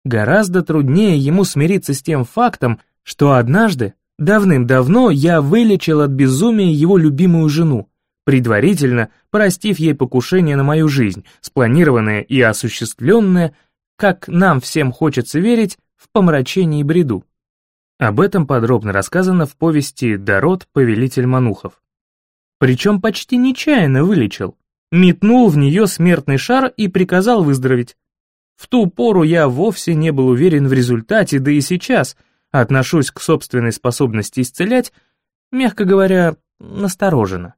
Гораздо труднее ему смириться с тем фактом, что однажды, давным-давно, я вылечил от безумия его любимую жену, предварительно простив ей покушение на мою жизнь, спланированное и осуществленное, как нам всем хочется верить, в помрачении и бреду. Об этом подробно рассказано в повести «Дород, повелитель Манухов». Причем почти нечаянно вылечил, метнул в нее смертный шар и приказал выздороветь. В ту пору я вовсе не был уверен в результате, да и сейчас отношусь к собственной способности исцелять, мягко говоря, настороженно.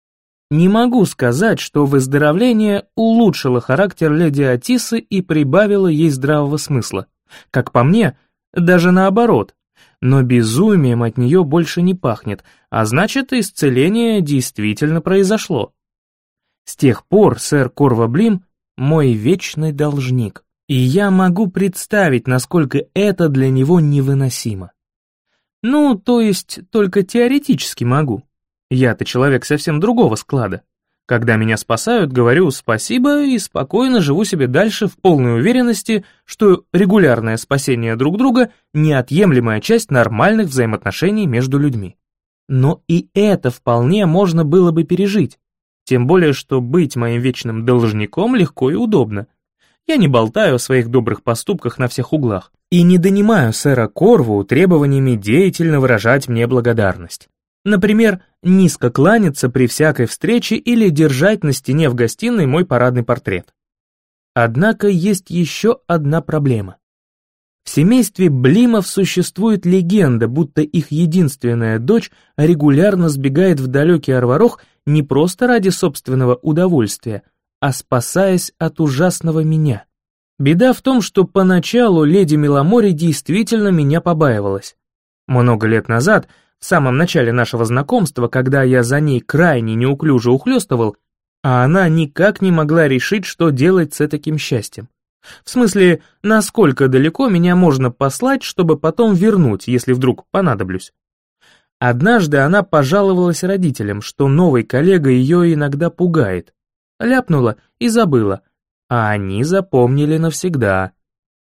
Не могу сказать, что выздоровление улучшило характер леди Атиссы и прибавило ей здравого смысла. Как по мне, даже наоборот. Но безумием от нее больше не пахнет, а значит, исцеление действительно произошло. С тех пор сэр Корво Блим — мой вечный должник, и я могу представить, насколько это для него невыносимо. Ну, то есть, только теоретически могу. Я-то человек совсем другого склада. Когда меня спасают, говорю спасибо и спокойно живу себе дальше в полной уверенности, что регулярное спасение друг друга — неотъемлемая часть нормальных взаимоотношений между людьми. Но и это вполне можно было бы пережить. Тем более, что быть моим вечным должником легко и удобно. Я не болтаю о своих добрых поступках на всех углах и не донимаю сэра Корву требованиями деятельно выражать мне благодарность. Например, низко кланяться при всякой встрече или держать на стене в гостиной мой парадный портрет. Однако есть еще одна проблема. В семействе Блимов существует легенда, будто их единственная дочь регулярно сбегает в далекий Арварох не просто ради собственного удовольствия, а спасаясь от ужасного меня. Беда в том, что поначалу леди Миломори действительно меня побаивалась. Много лет назад, в самом начале нашего знакомства, когда я за ней крайне неуклюже ухлёстывал, а она никак не могла решить, что делать с таким счастьем. В смысле, насколько далеко меня можно послать, чтобы потом вернуть, если вдруг понадоблюсь. Однажды она пожаловалась родителям, что новый коллега ее иногда пугает. Ляпнула и забыла, а они запомнили навсегда.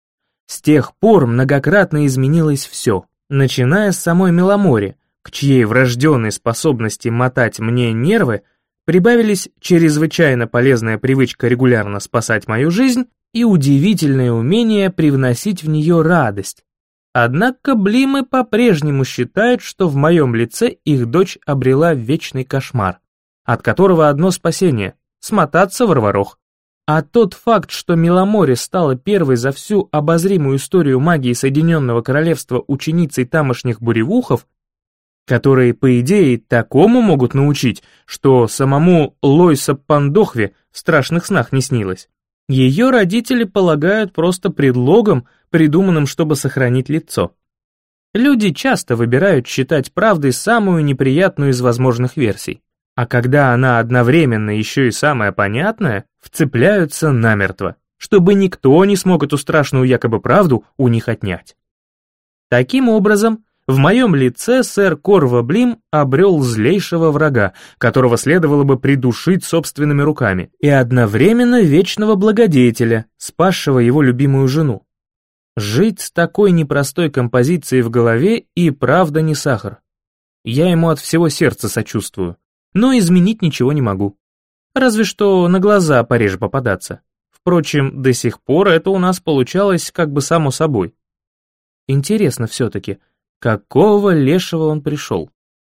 С тех пор многократно изменилось все, начиная с самой Миломори, к чьей врожденной способности мотать мне нервы прибавились чрезвычайно полезная привычка регулярно спасать мою жизнь и удивительное умение привносить в нее радость. Однако Блимы по-прежнему считают, что в моем лице их дочь обрела вечный кошмар, от которого одно спасение — смотаться в Арварох. А тот факт, что Миломори стала первой за всю обозримую историю магии Соединенного Королевства ученицей тамошних буревухов, которые, по идее, такому могут научить, что самому Лойса Пандохве в страшных снах не снилось, ее родители полагают просто предлогом, придуманным, чтобы сохранить лицо. Люди часто выбирают считать правдой самую неприятную из возможных версий, а когда она одновременно еще и самая понятная, вцепляются намертво, чтобы никто не смог эту страшную якобы правду у них отнять. Таким образом, в моем лице сэр Корво Блим обрел злейшего врага, которого следовало бы придушить собственными руками, и одновременно вечного благодетеля, спасшего его любимую жену. Жить с такой непростой композицией в голове и правда не сахар. Я ему от всего сердца сочувствую, но изменить ничего не могу. Разве что на глаза пореже попадаться. Впрочем, до сих пор это у нас получалось как бы само собой. Интересно все-таки, какого лешего он пришел?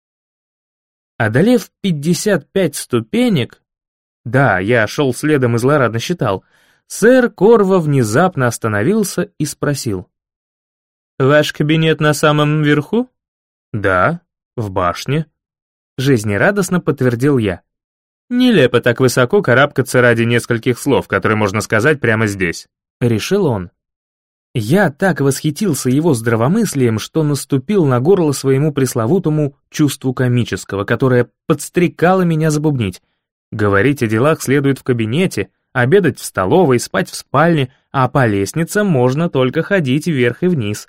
Одолев 55 ступенек, да, я шел следом и злорадно считал, сэр Корво внезапно остановился и спросил. «Ваш кабинет на самом верху?» «Да, в башне», — жизнерадостно подтвердил я. «Нелепо так высоко карабкаться ради нескольких слов, которые можно сказать прямо здесь», — решил он. Я так восхитился его здравомыслием, что наступил на горло своему пресловутому чувству комического, которое подстрекало меня забубнить. Говорить о делах следует в кабинете, обедать в столовой, спать в спальне, а по лестницам можно только ходить вверх и вниз.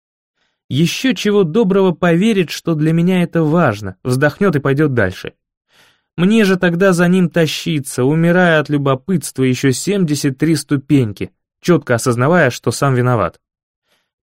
Еще чего доброго поверит, что для меня это важно, вздохнет и пойдет дальше. Мне же тогда за ним тащиться, умирая от любопытства еще 73 ступеньки, четко осознавая, что сам виноват.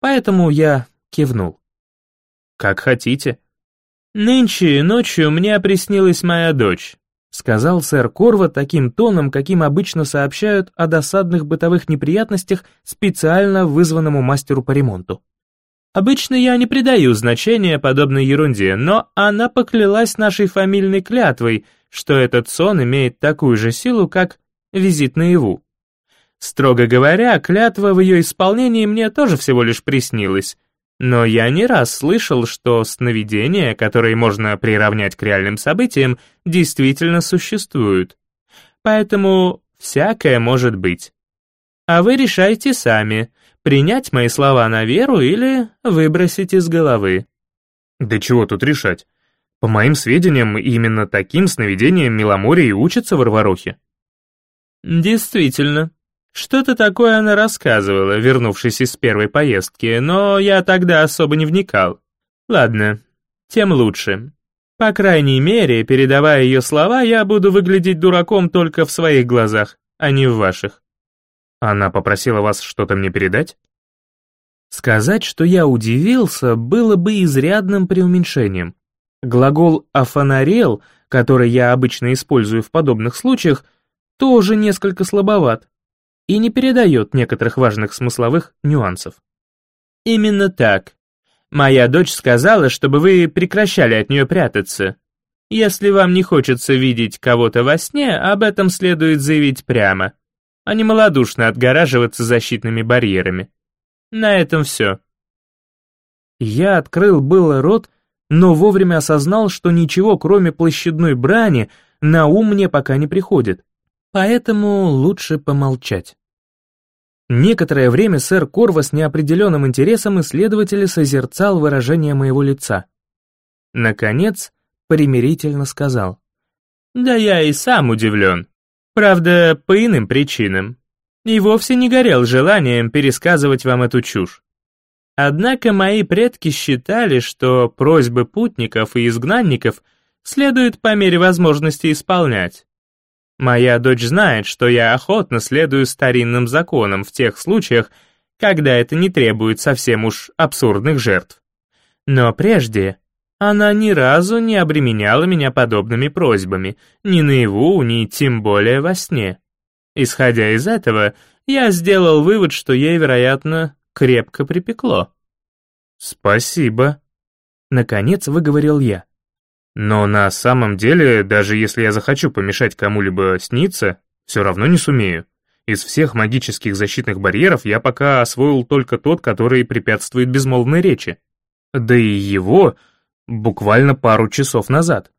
поэтому я кивнул. «Как хотите». «Нынче ночью мне приснилась моя дочь», сказал сэр Корва таким тоном, каким обычно сообщают о досадных бытовых неприятностях специально вызванному мастеру по ремонту. «Обычно я не придаю значения подобной ерунде, но она поклялась нашей фамильной клятвой, что этот сон имеет такую же силу, как визит наяву. Строго говоря, клятва в ее исполнении мне тоже всего лишь приснилась, но я не раз слышал, что сновидения, которые можно приравнять к реальным событиям, действительно существуют. Поэтому всякое может быть. А вы решайте сами, принять мои слова на веру или выбросить из головы». Да чего тут решать? По моим сведениям, именно таким сновидением Миломорье и учится в Арварохе. «Действительно. Что-то такое она рассказывала, вернувшись из первой поездки, но я тогда особо не вникал. Ладно, тем лучше. По крайней мере, передавая ее слова, я буду выглядеть дураком только в своих глазах, а не в ваших». Она попросила вас что-то мне передать? Сказать, что я удивился, было бы изрядным преуменьшением. Глагол «офонарел», который я обычно использую в подобных случаях, тоже несколько слабоват и не передает некоторых важных смысловых нюансов. «Именно так. Моя дочь сказала, чтобы вы прекращали от нее прятаться. Если вам не хочется видеть кого-то во сне, об этом следует заявить прямо, а не малодушно отгораживаться защитными барьерами. На этом все». Я открыл было рот, но вовремя осознал, что ничего, кроме площадной брани, на ум мне пока не приходит. Поэтому лучше помолчать. Некоторое время сэр Корва с неопределенным интересом исследователя созерцал выражение моего лица. Наконец, примирительно сказал: «Да я и сам удивлен. Правда, по иным причинам. И вовсе не горел желанием пересказывать вам эту чушь. Однако мои предки считали, что просьбы путников и изгнанников следует по мере возможности исполнять. Моя дочь знает, что я охотно следую старинным законам в тех случаях, когда это не требует совсем уж абсурдных жертв. Но прежде она ни разу не обременяла меня подобными просьбами, ни наяву, ни тем более во сне. Исходя из этого, я сделал вывод, что ей, вероятно, крепко припекло». «Спасибо», — наконец выговорил я. «Но на самом деле, даже если я захочу помешать кому-либо сниться, все равно не сумею. Из всех магических защитных барьеров я пока освоил только тот, который препятствует безмолвной речи. Да и его буквально пару часов назад».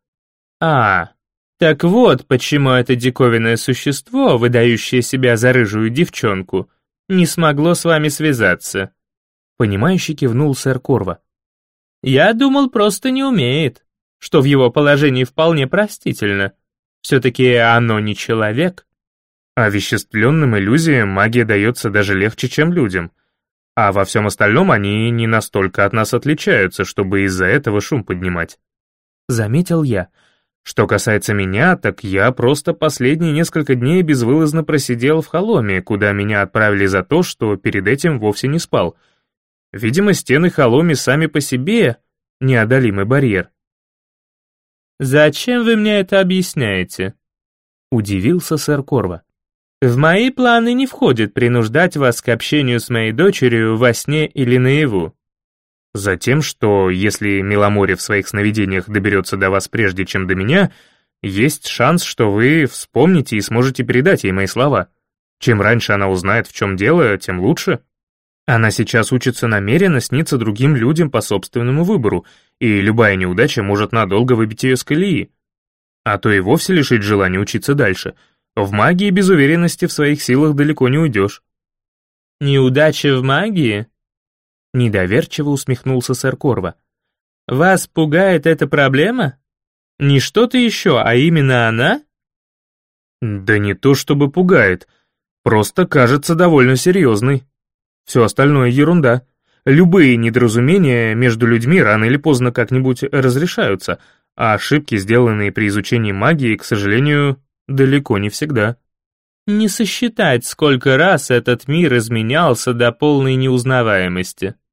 Так вот, почему это диковинное существо, выдающее себя за рыжую девчонку, не смогло с вами связаться», — понимающе кивнул сэр Корва. «Я думал, просто не умеет, что в его положении вполне простительно. Все-таки оно не человек». Овеществленным иллюзиям магия дается даже легче, чем людям. А во всем остальном они не настолько от нас отличаются, чтобы из-за этого шум поднимать. Заметил я. Что касается меня, так я просто последние несколько дней безвылазно просидел в Холоме, куда меня отправили за то, что перед этим вовсе не спал. Видимо, стены Холоми сами по себе неодолимый барьер. «Зачем вы мне это объясняете?» — удивился сэр Корва. «В мои планы не входит принуждать вас к общению с моей дочерью во сне или наяву». Затем, что если Миломорье в своих сновидениях доберется до вас прежде, чем до меня, есть шанс, что вы вспомните и сможете передать ей мои слова. Чем раньше она узнает, в чем дело, тем лучше. Она сейчас учится намеренно сниться другим людям по собственному выбору, и любая неудача может надолго выбить ее с колеи. А то и вовсе лишить желания учиться дальше. В магии без уверенности в своих силах далеко не уйдешь. «Неудача в магии?» Недоверчиво усмехнулся сэр Корва. «Вас пугает эта проблема? Не что-то еще, а именно она?» «Да не то чтобы пугает, просто кажется довольно серьезной. Все остальное ерунда. Любые недоразумения между людьми рано или поздно как-нибудь разрешаются, а ошибки, сделанные при изучении магии, к сожалению, далеко не всегда». «Не сосчитать, сколько раз этот мир изменялся до полной неузнаваемости»,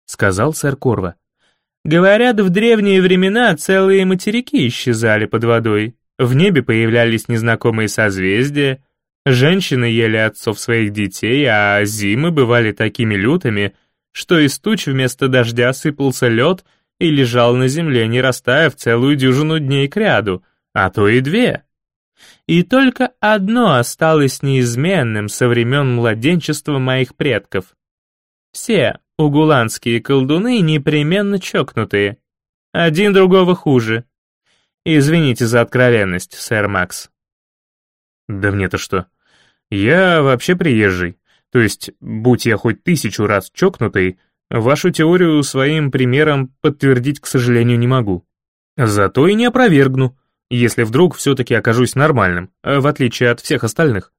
сказал сэр Корво. «Говорят, в древние времена целые материки исчезали под водой, в небе появлялись незнакомые созвездия, женщины ели отцов своих детей, а зимы бывали такими лютыми, что из туч вместо дождя сыпался лед и лежал на земле, не растаяв целую дюжину дней кряду, а то и 2. И только одно осталось неизменным со времен младенчества моих предков. Все угуланские колдуны непременно чокнутые, один другого хуже. Извините за откровенность, сэр Макс». «Да мне-то что? Я вообще приезжий. То есть, будь я хоть 1000 раз чокнутый, вашу теорию своим примером подтвердить, к сожалению, не могу. Зато и не опровергну, если вдруг все-таки окажусь нормальным, в отличие от всех остальных».